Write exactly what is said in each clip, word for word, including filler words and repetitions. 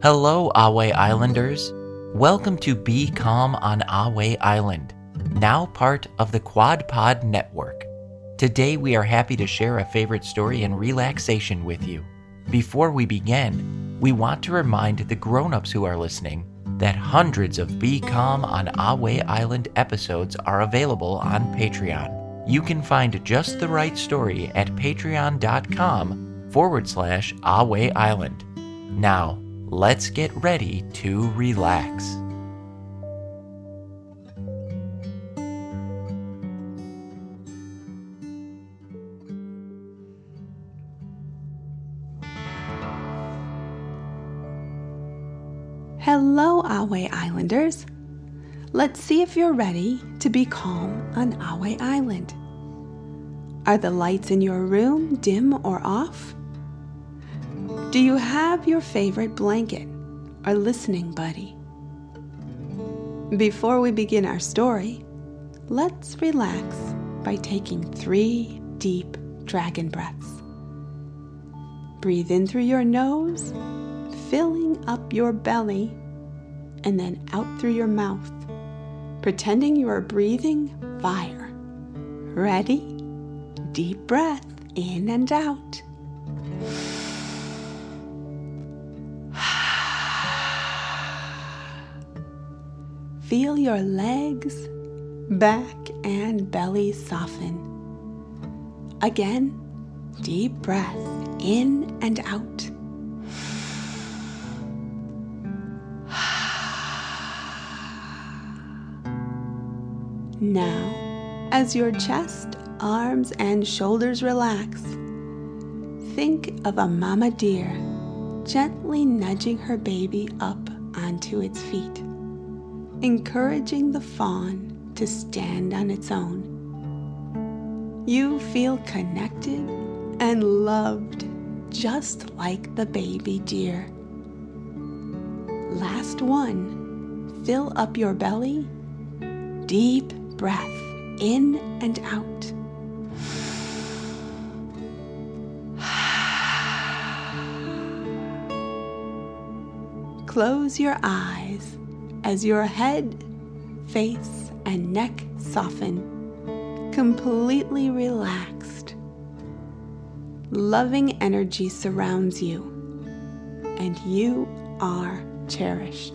Hello, Ahway Islanders. Welcome to Be Calm on Ahway Island, now part of the Quad Pod Network. Today we are happy to share a favorite story and relaxation with you. Before we begin, we want to remind the grown-ups who are listening that hundreds of Be Calm on Ahway Island episodes are available on Patreon. You can find just the right story at patreon.com forward slash Ahway Island. Now, let's get ready to relax. Hello, Ahway Islanders. Let's see if you're ready to be calm on Ahway Island. Are the lights in your room dim or off? Do you have your favorite blanket or listening buddy? Before we begin our story, let's relax by taking three deep dragon breaths. Breathe in through your nose, filling up your belly, and then out through your mouth, pretending you are breathing fire. Ready? Deep breath in and out. Feel your legs, back, and belly soften. Again, deep breath in and out. Now, as your chest, arms, and shoulders relax, think of a mama deer gently nudging her baby up onto its feet, encouraging the fawn to stand on its own. You feel connected and loved just like the baby deer. Last one, fill up your belly, deep breath in and out. Close your eyes as your head, face, and neck soften, completely relaxed. Loving energy surrounds you, and you are cherished.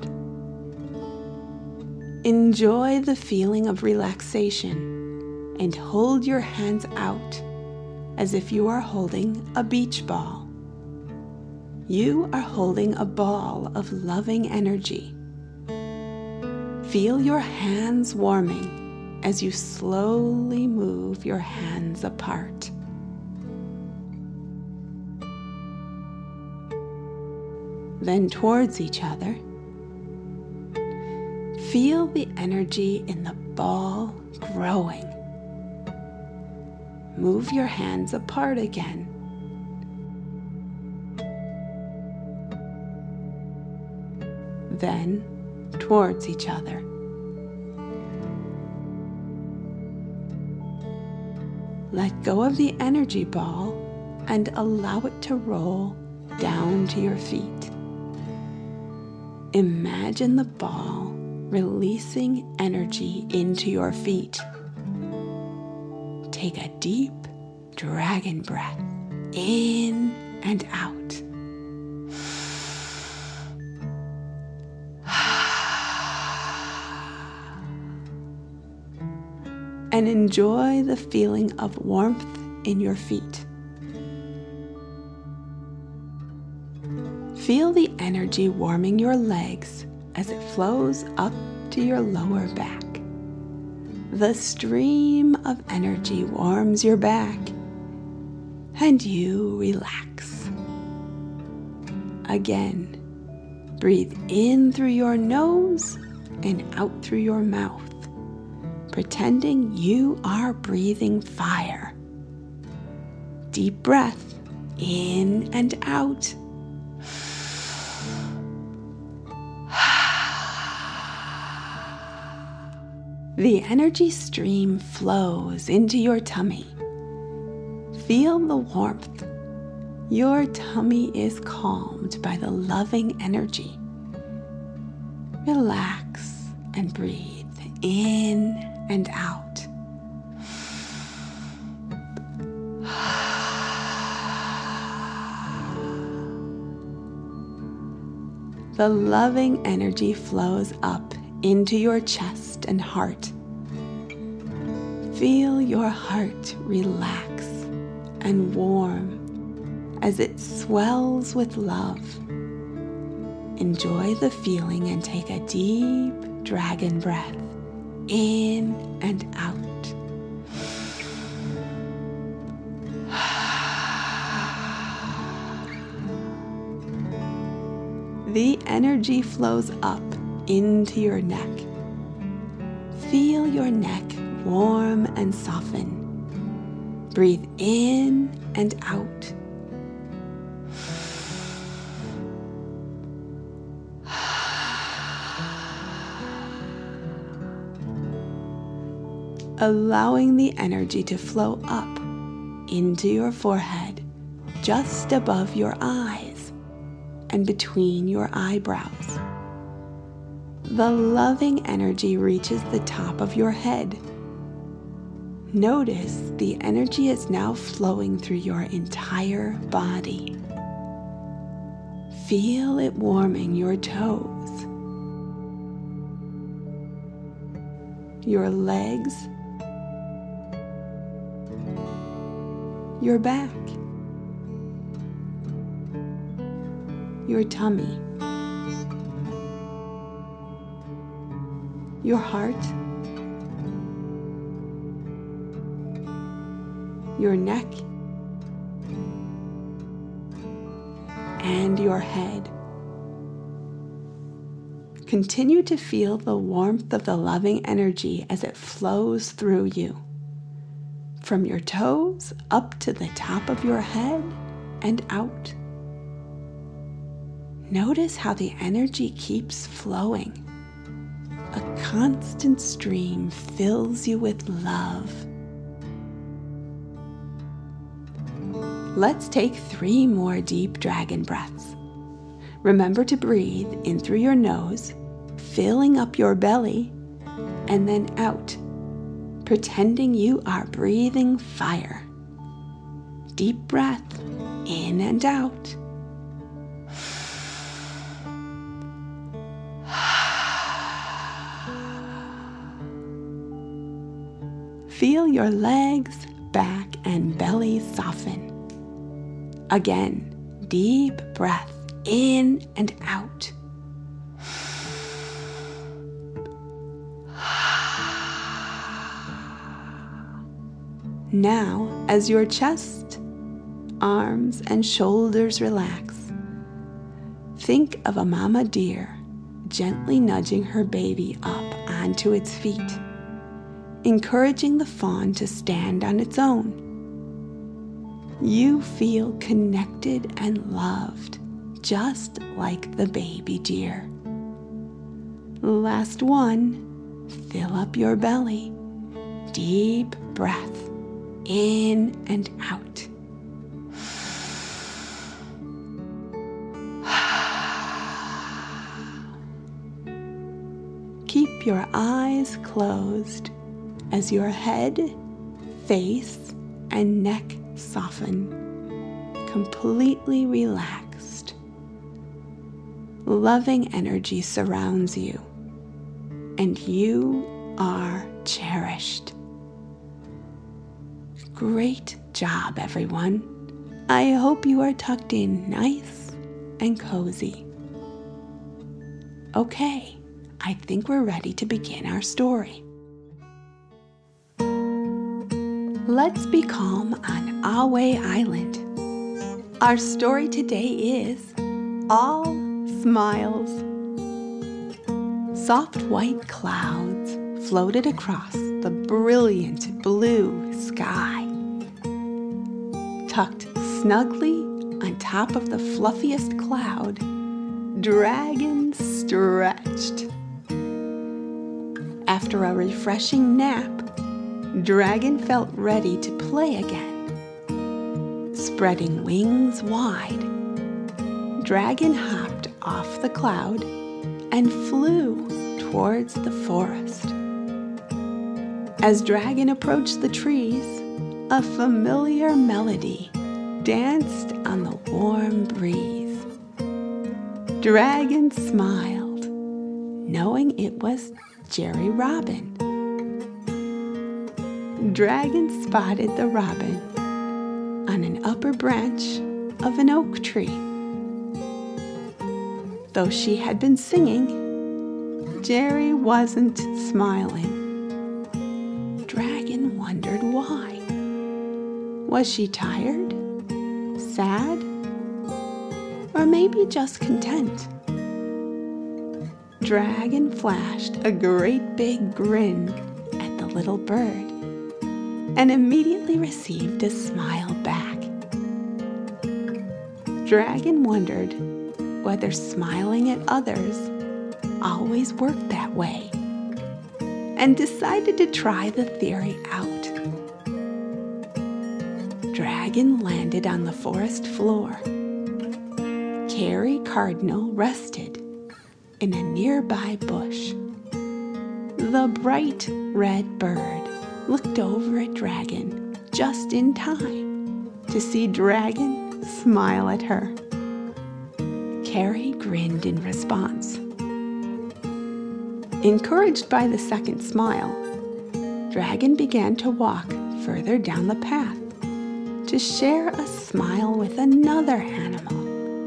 Enjoy the feeling of relaxation and hold your hands out as if you are holding a beach ball. You are holding a ball of loving energy. Feel your hands warming as you slowly move your hands apart. Then towards each other. Feel the energy in the ball growing. Move your hands apart again. Then towards each other. Let go of the energy ball and allow it to roll down to your feet. Imagine the ball releasing energy into your feet. Take a deep dragon breath in and out. And enjoy the feeling of warmth in your feet. Feel the energy warming your legs as it flows up to your lower back. The stream of energy warms your back, and you relax. Again, breathe in through your nose and out through your mouth, pretending you are breathing fire. Deep breath in and out. The energy stream flows into your tummy. Feel the warmth Your tummy is calmed by the loving energy. Relax and breathe in and out. The loving energy flows up into your chest and heart. Feel your heart relax and warm as it swells with love. Enjoy the feeling and take a deep dragon breath in and out. The energy flows up into your neck. Feel your neck warm and soften. Breathe in and out. Allowing the energy to flow up into your forehead, just above your eyes and between your eyebrows. The loving energy reaches the top of your head. Notice the energy is now flowing through your entire body. Feel it warming your toes, your legs, your back, your tummy, your heart, your neck, and your head. Continue to feel the warmth of the loving energy as it flows through you, from your toes up to the top of your head and out. Notice how the energy keeps flowing. A constant stream fills you with love. Let's take three more deep dragon breaths. Remember to breathe in through your nose, filling up your belly, and then out, pretending you are breathing fire. Deep breath in and out. Feel your legs, back, and belly soften. Again, deep breath in and out. Now, as your chest, arms, and shoulders relax, think of a mama deer gently nudging her baby up onto its feet, encouraging the fawn to stand on its own. You feel connected and loved, just like the baby deer. Last one, fill up your belly. Deep breath in and out. Keep your eyes closed as your head, face, and neck soften, completely relaxed. Loving energy surrounds you, and you are cherished. Great job, everyone. I hope you are tucked in nice and cozy. Okay, I think we're ready to begin our story. Let's be calm on Ahway Island. Our story today is All Smiles. Soft white clouds floated across the brilliant blue sky. Tucked snugly on top of the fluffiest cloud, Dragon stretched. After a refreshing nap, Dragon felt ready to play again. Spreading wings wide, Dragon hopped off the cloud and flew towards the forest. As Dragon approached the trees, a familiar melody danced on the warm breeze. Dragon smiled, knowing it was Jerry Robin. Dragon spotted the robin on an upper branch of an oak tree. Though she had been singing, Jerry wasn't smiling. Dragon wondered why. Was she tired, sad, or maybe just content? Dragon flashed a great big grin at the little bird and immediately received a smile back. Dragon wondered whether smiling at others always worked that way, and decided to try the theory out. Dragon landed on the forest floor. Carrie Cardinal rested in a nearby bush. The bright red bird looked over at Dragon just in time to see Dragon smile at her. Carrie grinned in response. Encouraged by the second smile, Dragon began to walk further down the path to share a smile with another animal.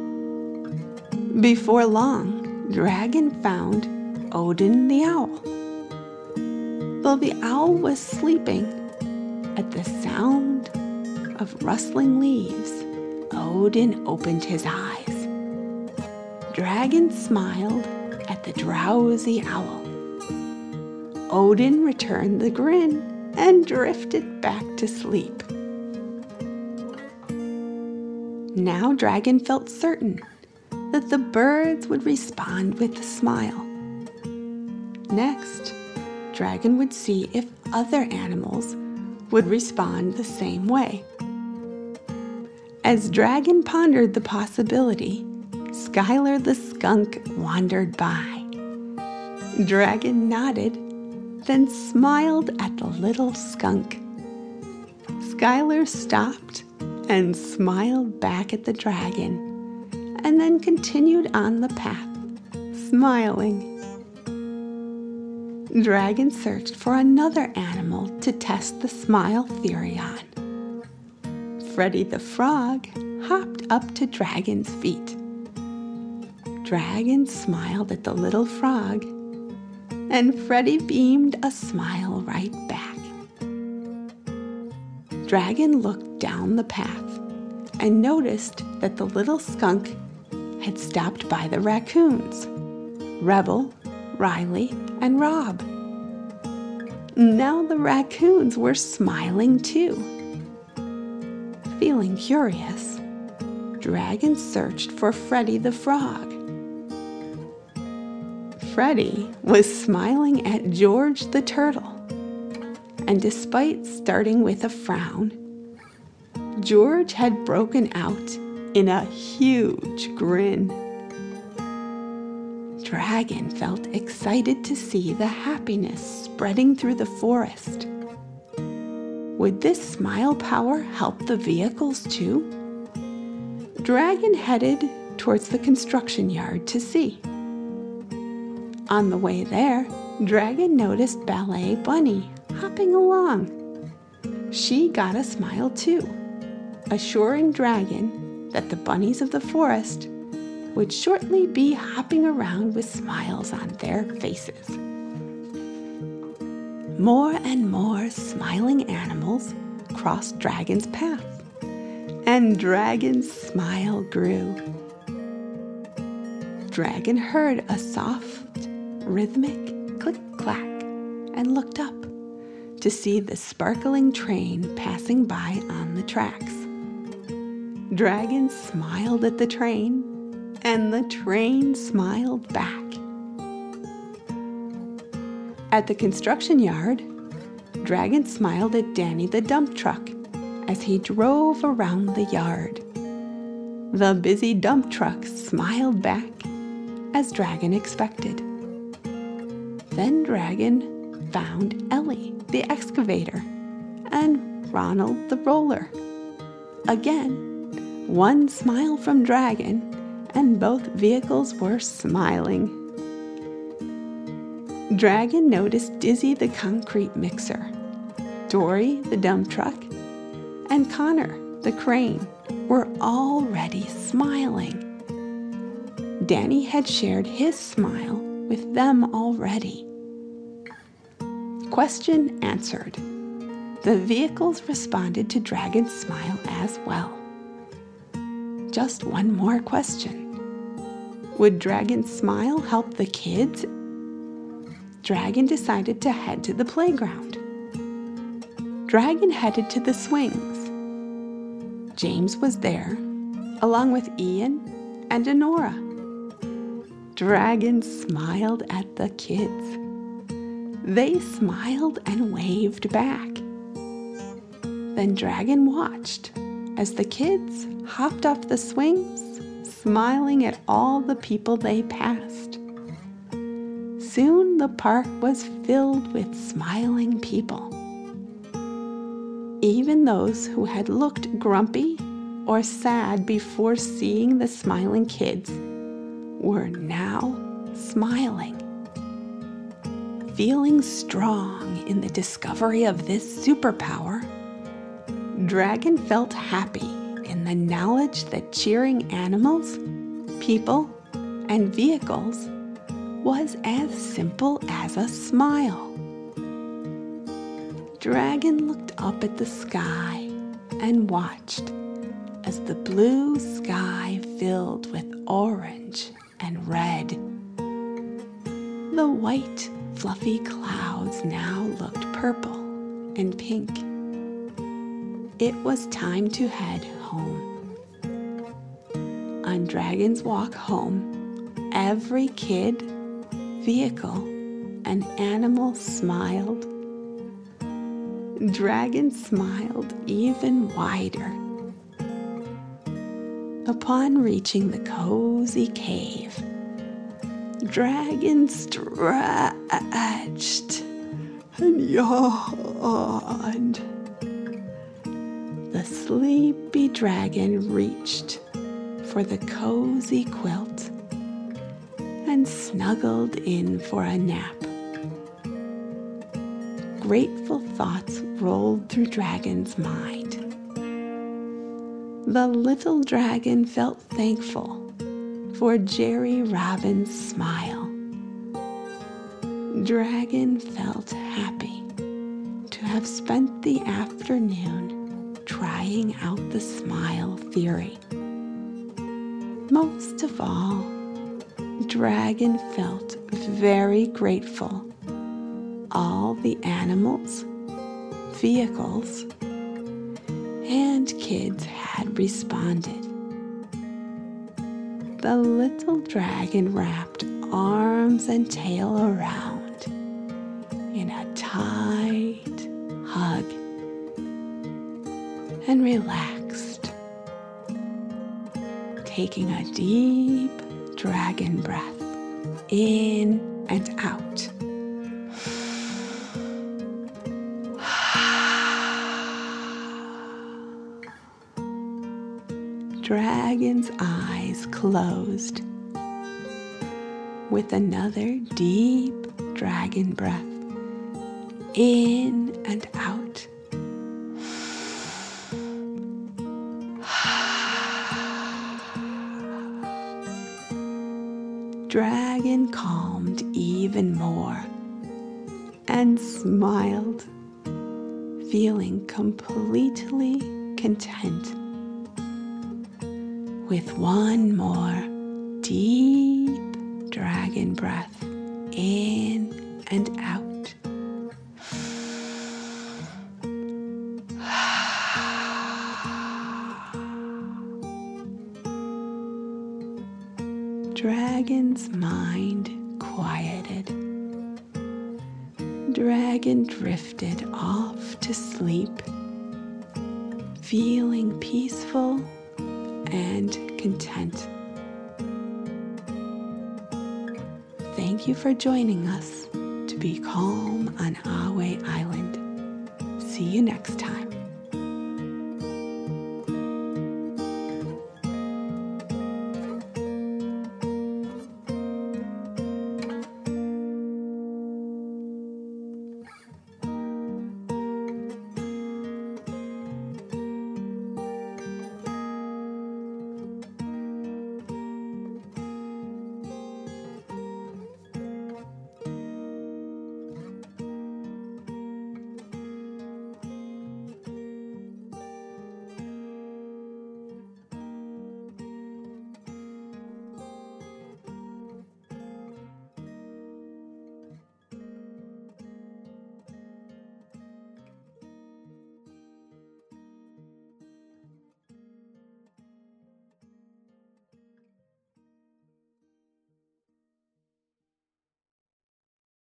Before long, Dragon found Odin the owl. Though the owl was sleeping, at the sound of rustling leaves, Odin opened his eyes. Dragon smiled at the drowsy owl. Odin returned the grin and drifted back to sleep. Now Dragon felt certain that the birds would respond with a smile. Next, Dragon would see if other animals would respond the same way. As Dragon pondered the possibility, Skylar the skunk wandered by. Dragon nodded, then smiled at the little skunk. Skylar stopped and smiled back at the dragon, and then continued on the path, smiling. Dragon searched for another animal to test the smile theory on. Freddy the Frog hopped up to Dragon's feet. Dragon smiled at the little frog, and Freddy beamed a smile right back. Dragon looked down the path and noticed that the little skunk had stopped by the raccoons, Rebel, Riley, and Rob. Now the raccoons were smiling too. Feeling curious, Dragon searched for Freddy the Frog. Freddy was smiling at George the Turtle, and despite starting with a frown, George had broken out in a huge grin. Dragon felt excited to see the happiness spreading through the forest. Would this smile power help the vehicles too? Dragon headed towards the construction yard to see. On the way there, Dragon noticed Ballet Bunny hopping along. She got a smile too, assuring Dragon that the bunnies of the forest would shortly be hopping around with smiles on their faces. More and more smiling animals crossed Dragon's path, and Dragon's smile grew. Dragon heard a soft, rhythmic click-clack and looked up to see the sparkling train passing by on the tracks. Dragon smiled at the train, and the train smiled back. At the construction yard, Dragon smiled at Danny the dump truck as he drove around the yard. The busy dump truck smiled back, as Dragon expected. Then Dragon found Ellie, the excavator, and Ronald, the roller. Again, one smile from Dragon, and both vehicles were smiling. Dragon noticed Dizzy, the concrete mixer, Dory, the dump truck, and Connor, the crane, were already smiling. Danny had shared his smile with them already. Question answered. The vehicles responded to Dragon's smile as well. Just one more question. Would Dragon's smile help the kids? Dragon decided to head to the playground. Dragon headed to the swings. James was there, along with Ian and Honora. Dragon smiled at the kids. They smiled and waved back. Then Dragon watched as the kids hopped off the swings, smiling at all the people they passed. Soon the park was filled with smiling people. Even those who had looked grumpy or sad before seeing the smiling kids were now smiling. Feeling strong in the discovery of this superpower, Dragon felt happy in the knowledge that cheering animals, people, and vehicles was as simple as a smile. Dragon looked up at the sky and watched as the blue sky filled with orange and red. The white, fluffy clouds now looked purple and pink. It was time to head home. On Dragon's walk home, every kid, vehicle, and animal smiled. Dragon smiled even wider. Upon reaching the cozy cave, Dragon stretched and yawned. The sleepy dragon reached for the cozy quilt and snuggled in for a nap. Grateful thoughts rolled through Dragon's mind. The little dragon felt thankful for Jerry Robin's smile. Dragon felt happy to have spent the afternoon trying out the smile theory. Most of all, Dragon felt very grateful all the animals, vehicles, and kids had responded. The little dragon wrapped arms and tail around in a tight hug and relaxed, taking a deep dragon breath in and out. Dragon's eyes closed with another deep dragon breath in and out. Dragon calmed even more and smiled, feeling completely content. With one more deep dragon breath in and out. Dragon's mind quieted. Dragon drifted off to sleep, feeling peaceful and content. Thank you for joining us to be calm on Ahway Island. See you next time.